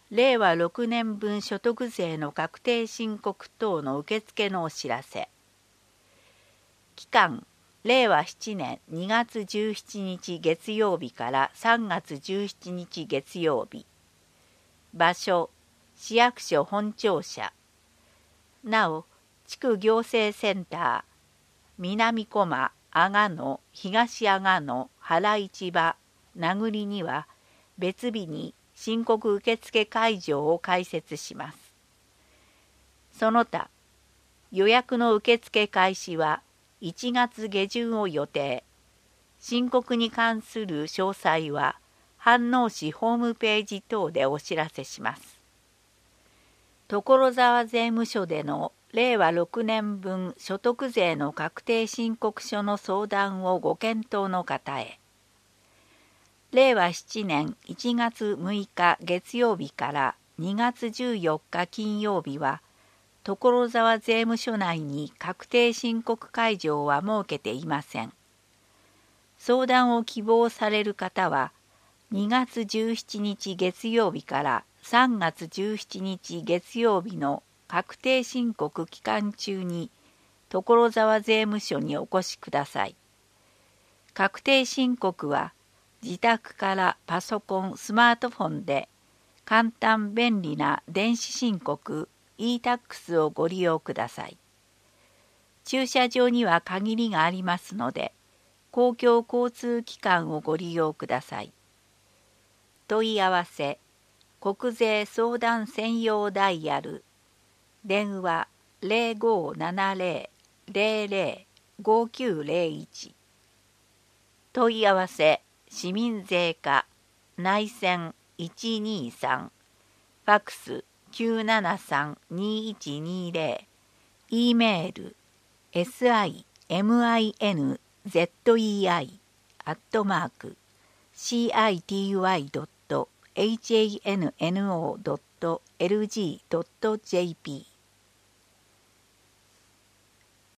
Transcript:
令和6年分所得税の確定申告等の受付のお知らせ。期間、令和7年2月17日月曜日から3月17日月曜日。場所、市役所本庁舎。なお、地区行政センター、南駒、阿賀野、東阿賀野、原市場、名栗には、別日に申告受付会場を開設します。その他、予約の受付開始は1月下旬を予定。申告に関する詳細は、飯能市ホームページ等でお知らせします。所沢税務署での令和6年分所得税の確定申告書の相談をご検討の方へ。令和7年1月6日月曜日から2月14日金曜日は、所沢税務署内に確定申告会場は設けていません。相談を希望される方は、2月17日月曜日から3月17日月曜日の確定申告期間中に所沢税務署にお越しください。確定申告は自宅からパソコン、スマートフォンで簡単便利な電子申告 e-tax をご利用ください。駐車場には限りがありますので、公共交通機関をご利用ください。問い合わせ、国税相談専用ダイヤル、電話 0570-005901。問い合わせ、市民税課、内線123、ファックス 973-2120、E メール、simizei@city.hanno.lg.jp